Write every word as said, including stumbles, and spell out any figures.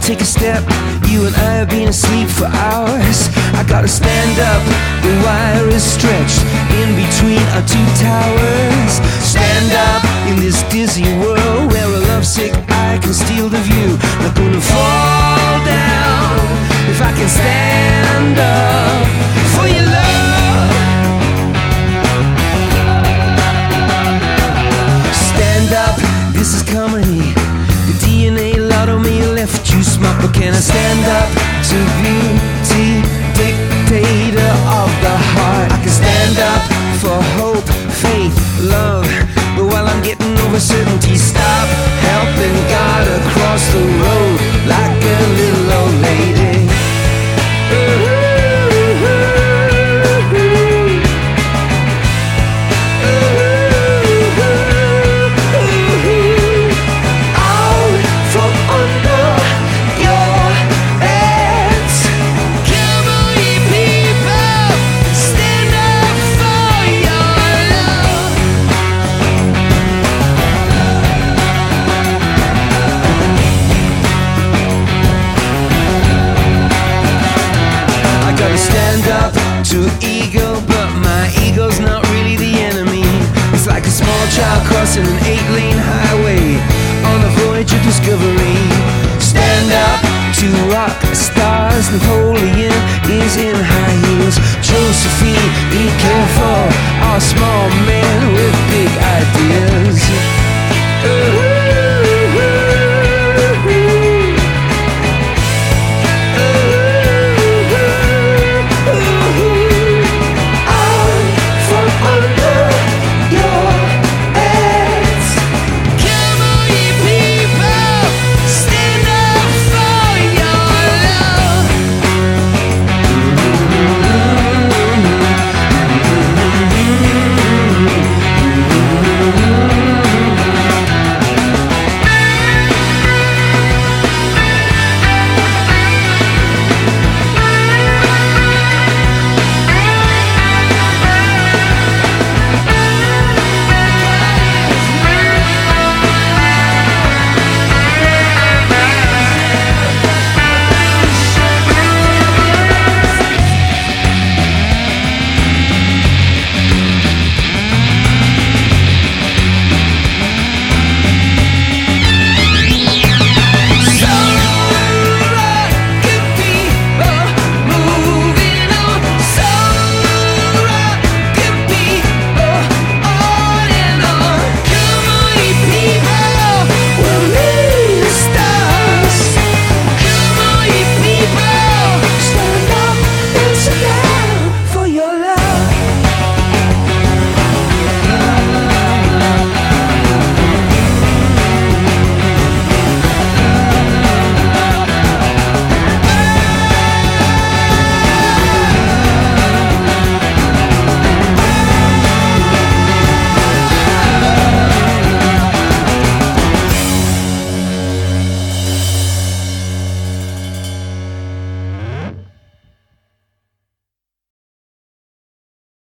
take a step. You and I have been asleep for hours. I gotta stand up, the wire is stretched in between our two towers. Stand up in this dizzy world where a lovesick eye can steal the view. Not gonna fall down if I can stand up for your love. Stand up, this is comedy. The D N A lotto me left you smart, but can I stand up to beauty, dictator of the heart? I can stand up for hope, faith, love, but while I'm getting over certainty, stop helping God across the road like a little old lady. Stand up to ego, but my ego's not really the enemy. It's like a small child crossing an eight-lane highway on a voyage of discovery. Stand up to rock stars. Napoleon is in high heels. Josephine, be careful, our small man with big ideas. Uh-huh.